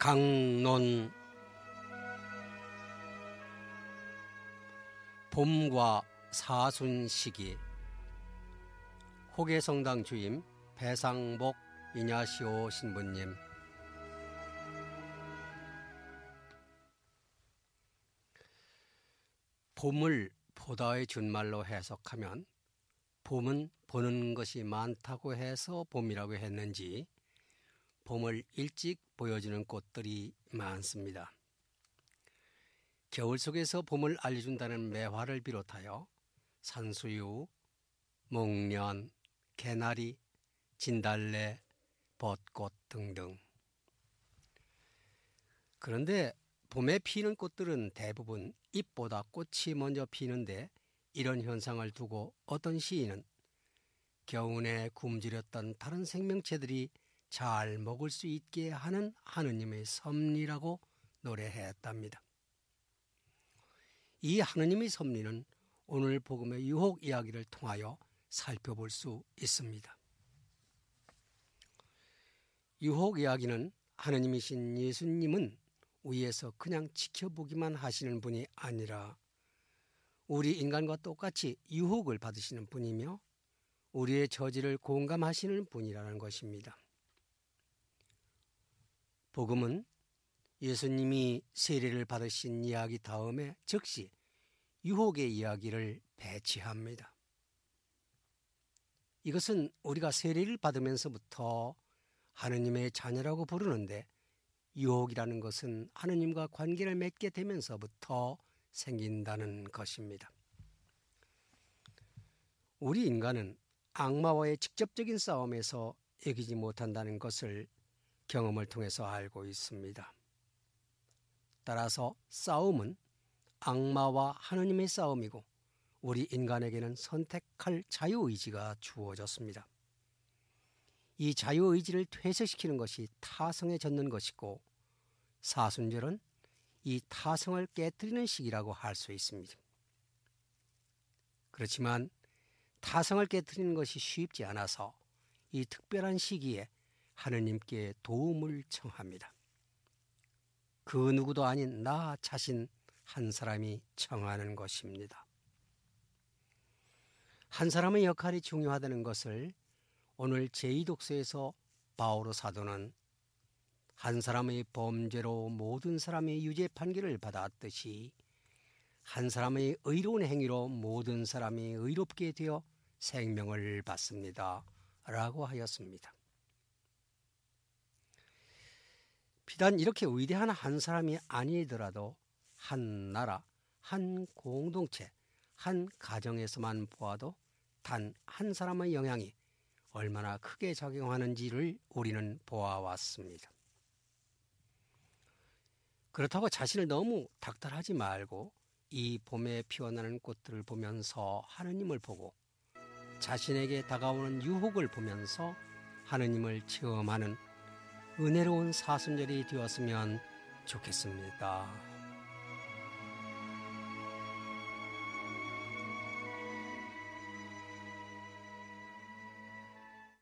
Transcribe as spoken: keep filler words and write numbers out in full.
강론 봄과 사순 시기 호계성당 주임 배상복 이냐시오 신부님. 봄을 보다의 준말로 해석하면 봄은 보는 것이 많다고 해서 봄이라고 했는지 봄을 일찍 보여주는 꽃들이 많습니다. 겨울 속에서 봄을 알려준다는 매화를 비롯하여 산수유, 목련, 개나리, 진달래, 벚꽃 등등. 그런데 봄에 피는 꽃들은 대부분 잎보다 꽃이 먼저 피는데 이런 현상을 두고 어떤 시인은 겨우내 굶주렸던 다른 생명체들이 잘 먹을 수 있게 하는 하느님의 섭리라고 노래했답니다. 이 하느님의 섭리는 오늘 복음의 유혹 이야기를 통하여 살펴볼 수 있습니다. 유혹 이야기는 하느님이신 예수님은 위에서 그냥 지켜보기만 하시는 분이 아니라 우리 인간과 똑같이 유혹을 받으시는 분이며 우리의 저지를 공감하시는 분이라는 것입니다. 복음은 예수님이 세례를 받으신 이야기 다음에 즉시 유혹의 이야기를 배치합니다. 이것은 우리가 세례를 받으면서부터 하느님의 자녀라고 부르는데 유혹이라는 것은 하느님과 관계를 맺게 되면서부터 생긴다는 것입니다. 우리 인간은 악마와의 직접적인 싸움에서 이기지 못한다는 것을 경험을 통해서 알고 있습니다. 따라서 싸움은 악마와 하느님의 싸움이고 우리 인간에게는 선택할 자유의지가 주어졌습니다. 이 자유의지를 퇴색시키는 것이 타성에 젖는 것이고 사순절은 이 타성을 깨뜨리는 시기라고 할 수 있습니다. 그렇지만 타성을 깨뜨리는 것이 쉽지 않아서 이 특별한 시기에 하느님께 도움을 청합니다. 그 누구도 아닌 나 자신 한 사람이 청하는 것입니다. 한 사람의 역할이 중요하다는 것을 오늘 제이 독서에서 바오로 사도는 한 사람의 범죄로 모든 사람의 유죄 판결을 받았듯이 한 사람의 의로운 행위로 모든 사람이 의롭게 되어 생명을 받습니다. 라고 하였습니다. 비단 이렇게 위대한 한 사람이 아니더라도 한 나라, 한 공동체, 한 가정에서만 보아도 단 한 사람의 영향이 얼마나 크게 작용하는지를 우리는 보아왔습니다. 그렇다고 자신을 너무 닥달하지 말고 이 봄에 피어나는 꽃들을 보면서 하느님을 보고 자신에게 다가오는 유혹을 보면서 하느님을 체험하는 은혜로운 사순절이 되었으면 좋겠습니다.